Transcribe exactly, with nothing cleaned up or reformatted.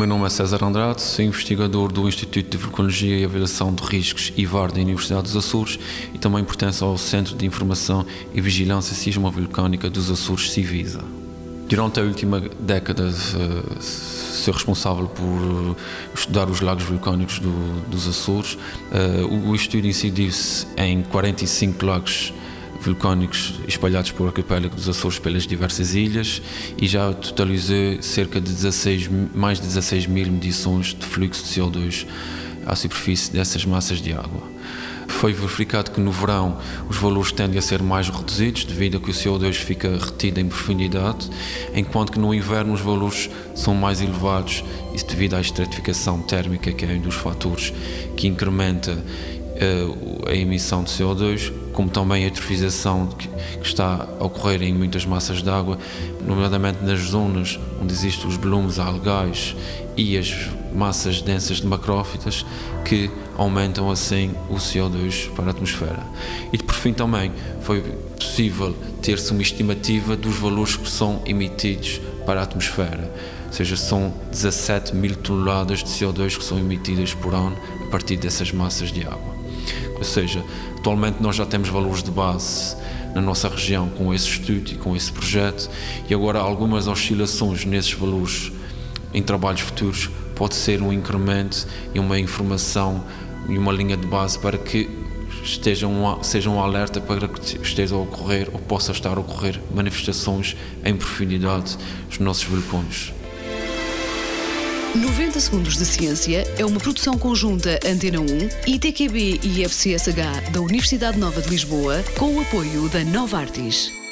meu nome é César Andrade, sou investigador do Instituto de Vulcanologia e Avaliação de Riscos I V A R da Universidade dos Açores e também pertenço ao Centro de Informação e Vigilância Sismovulcânica dos Açores, CIVISA. Durante a última década, uh, sou responsável por estudar os lagos vulcânicos do, dos Açores. Uh, o, o estudo incidiu-se em quarenta e cinco lagos vulcânicos espalhados por arquipélago dos Açores pelas diversas ilhas e já totalizou cerca de dezasseis, mais de dezasseis mil medições de fluxo de C O dois à superfície dessas massas de água. Foi verificado que no verão os valores tendem a ser mais reduzidos devido a que o C O dois fica retido em profundidade, enquanto que no inverno os valores são mais elevados, isso devido à estratificação térmica, que é um dos fatores que incrementa uh, a emissão de C O dois, como também a eutrofização que, que está a ocorrer em muitas massas de água, nomeadamente nas zonas onde existem os volumes algais e as massas densas de macrófitas, que aumentam assim o C O dois para a atmosfera. E por fim também foi possível ter-se uma estimativa dos valores que são emitidos para a atmosfera, ou seja, são dezassete mil toneladas de C O dois que são emitidas por ano a partir dessas massas de água. Ou seja, atualmente nós já temos valores de base na nossa região com esse estudo e com esse projeto, e agora algumas oscilações nesses valores em trabalhos futuros pode ser um incremento e uma informação e uma linha de base para que estejam, sejam um alerta para que esteja a ocorrer ou possa estar a ocorrer manifestações em profundidade nos nossos vulcões. noventa Segundos de Ciência é uma produção conjunta Antena um, I T Q B e I F C S H da Universidade Nova de Lisboa, com o apoio da Novartis.